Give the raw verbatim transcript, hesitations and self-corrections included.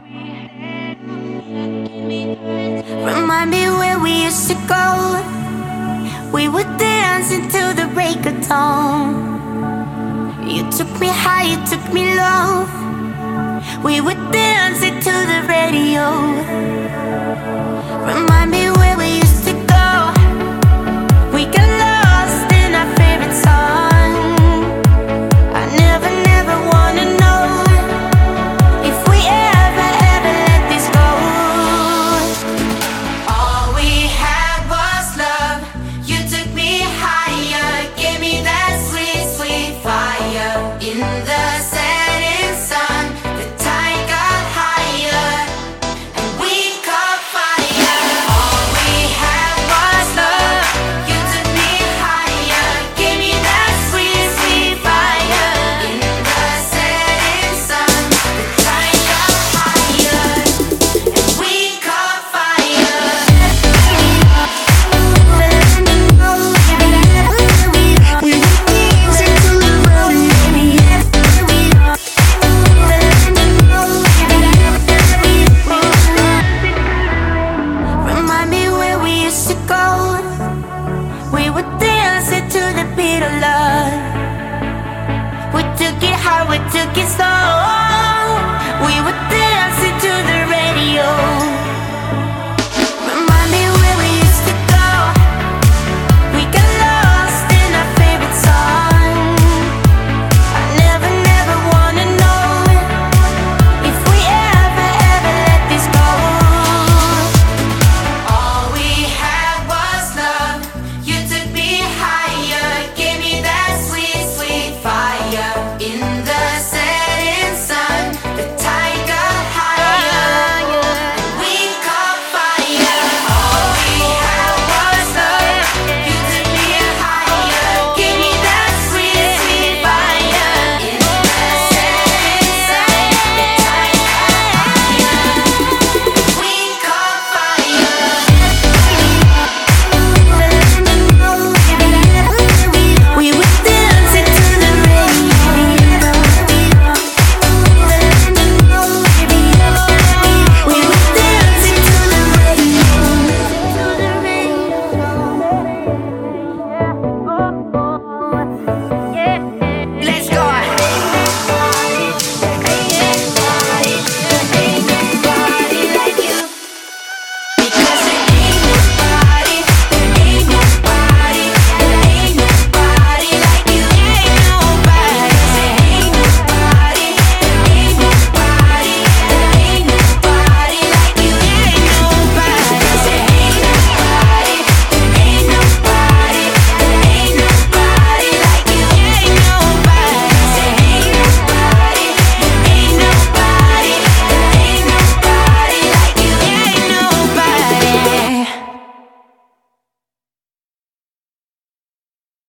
Remind me where we used to go. We would dance until the break of dawn. You took me high, you took me low. We would dance it to the radio. Remind me where we used to go. We got lost in our favorite song. I never, never wanna know if we ever, ever let this go. All we had was love. You took me higher, gave me that sweet, sweet fire. In the setting sun, the tide got higher, and we caught fire. All we had was love. You took me higher, gave me that sweet, sweet fire. In the setting sun, the tide got higher, and we caught fire. We were dancing to the Remind me where we used to go. We would dance it to the beat of love. We took it hard, we took it slow.